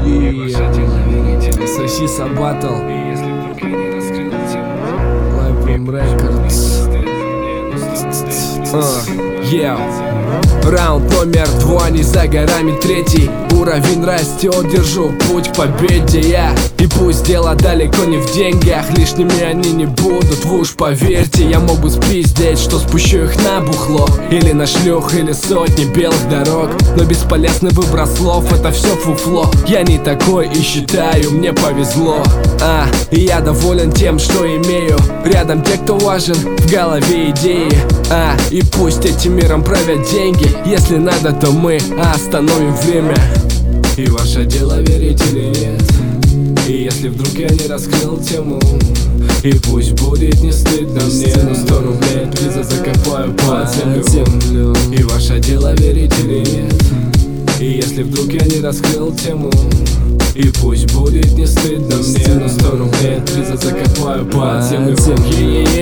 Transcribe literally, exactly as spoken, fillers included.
Соси Сабатл, Live Records. Yeah. Раунд номер два, не за горами третий. Уровень растет, держу путь к победе я. И пусть дело далеко не в деньгах, лишними они не будут, вы уж поверьте. Я мог бы спиздеть, что спущу их на бухло, или на шлюх, или сотни белых дорог. Но бесполезный выброс слов, это все фуфло. Я не такой и считаю, мне повезло. А, и я доволен тем, что имею. Рядом те, кто важен, в голове идеи. А, и пусть этим миром правят деньги. Если надо, то мы остановим время. И ваше дело верить или нет. И если вдруг я не раскрыл тему, и пусть будет не стыдно мне, но сто рублей от приза закопаю под землю. И ваше дело верить или нет. И если вдруг я не раскрыл тему, и пусть будет не стыдно мне, но сто рублей от приза закопаю под землю.